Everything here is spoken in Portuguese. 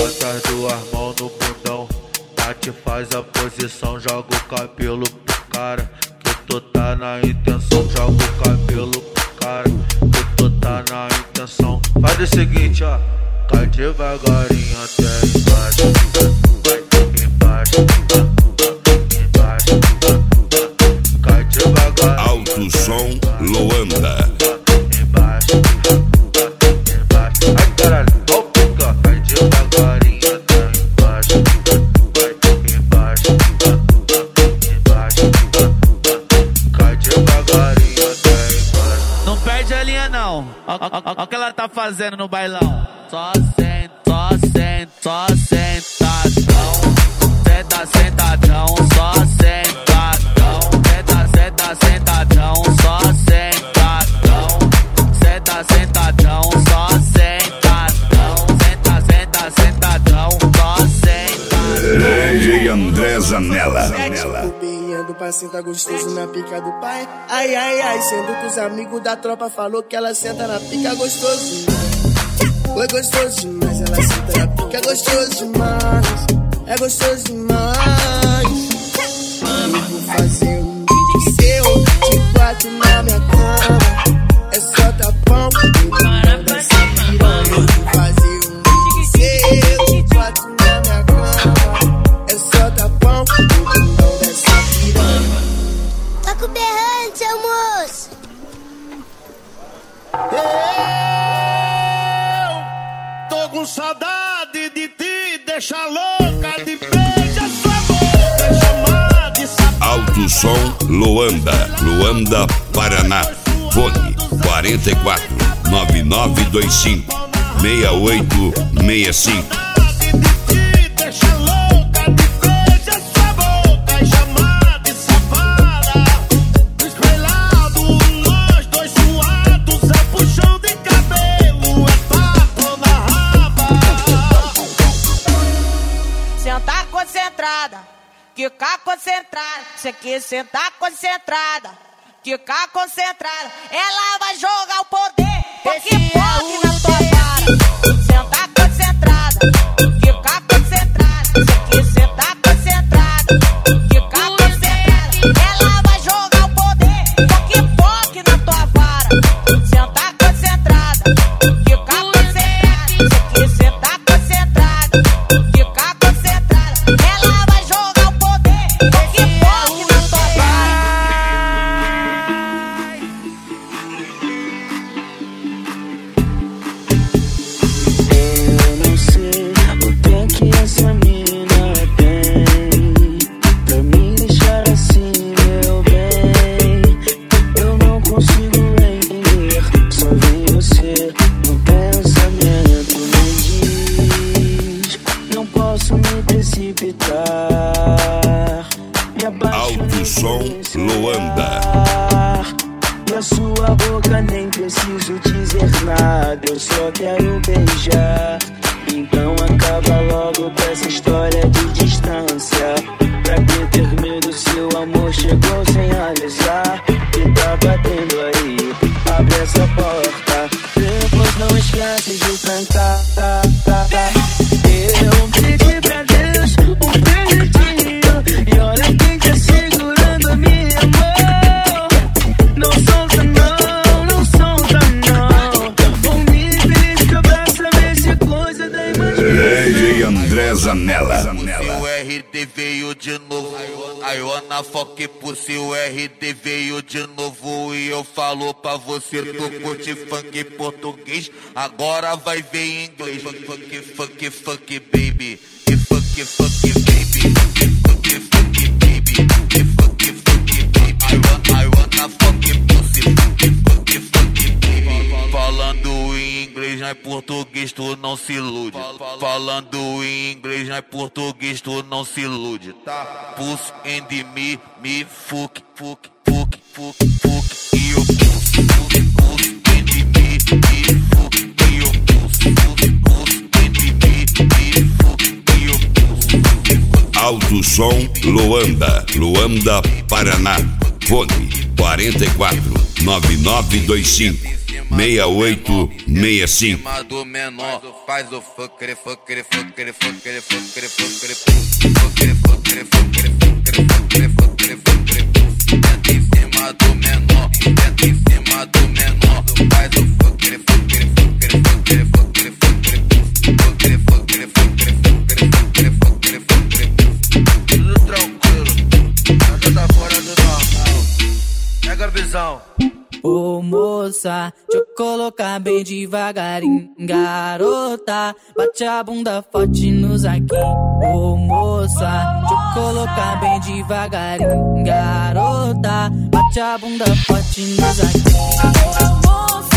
Bota as duas mãos no bundão, Tati faz a posição, joga o cabelo pro cara, que tu tá na intenção, joga o cabelo pro cara, que tu tá na intenção. Faz o seguinte, ó, cai devagarinho até embaixo, vai embaixo, embaixo, cai devagarinho. Alto som Luanda. Embaixo, embaixo, ai caralho, ó pica, cai devagarinho até embaixo, vai embaixo, embaixo, cai devagarinho até embaixo. Não perde a linha não, ó o que ela tá fazendo no bailão. Só sentadão, senta sentadão, só sentadão, senta sentadão, só sentadão, senta sentadão, só sentadão, senta sentadão, só sentadão. DJ André Zanella. Bobeando pra sentar gostoso na pica do pai. Ai, ai, ai, sendo que os amigos da tropa falou que ela senta na pica gostoso. Foi gostoso demais, ela senta na pica, é gostoso demais, é gostoso demais. Eu vou fazer um seu de quatro na minha cama, é só tapão, eu dessa piranha. Eu vou fazer um seu de quatro na minha cama, é só tapão, eu dessa piranha. Tá com berrante, almoço. Tô com saudade de ti, deixa louca de beijar sua boca, chamar de sapato. Alto som Luanda. Luanda, Paraná. Fone 44 9925 6865. Deixa louca de beijar sua boca e chamar de safada. Escrelado, nós dois suados, é puxão de cabelo, é papo na raba. Sentar concentrada, ficar concentrada. Você quer sentar concentrada, ficar concentrada. Ela vai jogar o poder, porque pode na tua cara. Sentar concentrada, ficar concentrada. Você quer sentar concentrada, ficar concentrada. Ela vai jogar o poder, porque pode na tua vara. Sentar concentrada, ficar concentrada. Você quer sentar concentrada, ficar concentrada. Ela vai jogar o poder, porque pode na tua vara. Eu não sei o que essa mina tem pra me deixar assim, meu bem. Eu não consigo entender, só vem você no pensamento. Me diz, não posso me precipitar, me abaixo. Alto som Luanda. E a sua boca nem preciso dizer nada, eu só quero beijar. Então acaba logo com essa história de distância. Pra que ter medo se o amor chegou sem avisar? Que tá batendo aí, abre essa porta, depois não esquece de trancar. Eu pedi pra Deus um perdido, e olha quem tá segurando a minha mão. Não solta não, não solta não. Vou me beliscar pra saber se é coisa da imaginação. DJ André Zanella. O RD veio de novo, I wanna fuck pussy, o RD veio de novo. E eu falo pra você, tu curte funk português, agora vai ver em inglês. Funk baby, funk baby, funk baby, funk baby. I wanna fuck pussy, funk baby. Falando em inglês, não é português, tu não se ilude. Falando em inglês, não é português, tu não se ilude, tá? Pussy and me fuck. E eu pussy and me fuck. E eu pussy and me fuck. E eu pussy. Alto som Luanda. Luanda, Paraná. Fone 44 9925 6865. Do menor, faz o fucker. Tenta em cima do menor, tenta em cima do menor, faz o fucker. Tudo tranquilo, nada tá fora do normal. Pega a visão. Ô moça, deixa eu colocar bem devagarinho. Garota, bate a bunda forte no zaguinho. Ô moça, deixa eu colocar bem devagarinho. Garota, bate a bunda forte no zaguinho. Ô moça,